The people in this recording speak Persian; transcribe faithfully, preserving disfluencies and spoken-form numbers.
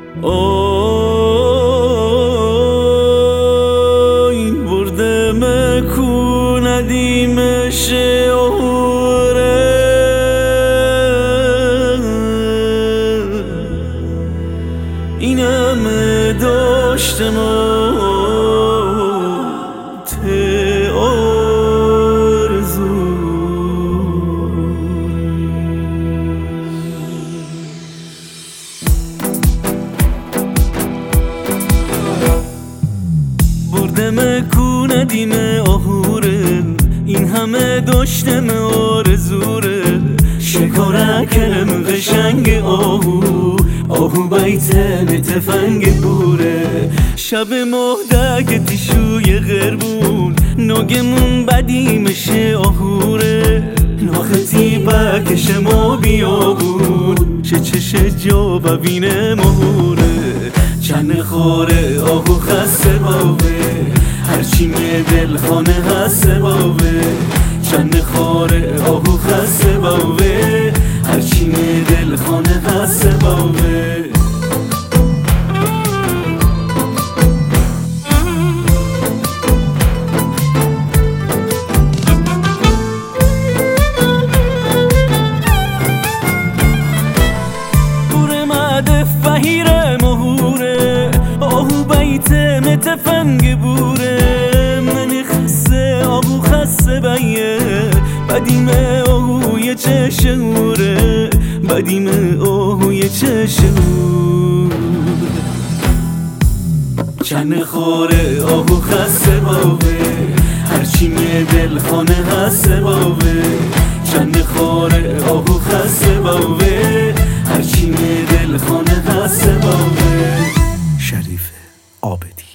اوی برده مکو ندیمش اوره اینم داشتم ته آرزو بردم کو ندیم آهوره این همه داشتم آرزوره شکاره کرم قشنگ آهو آهو بیتن تفنگ بوره شب مهدک تیشوی غربون ناگمون بدیمشه آهوره ناختی بکش ما بیابون چه چشه جا ببینه مهوره چند خوره آهو خسته باوه هرچی می دل خانه هسته باوه چند خوره آهو خسته باوه هرچی می دل خانه هسته باوه بوره مده فهیره مهوره آهو بیته متفنگ بوره منی خسته آهو خسته بیه بدیمه آهوی چه شعوره بدیمه آهوی چه شعور چند خوره آهو خسته باوه هرچی می دل خانه هسته باوه چند خوره آهو خسته باوه هرچی می دل خانه هسته باوه. شریف عابدی.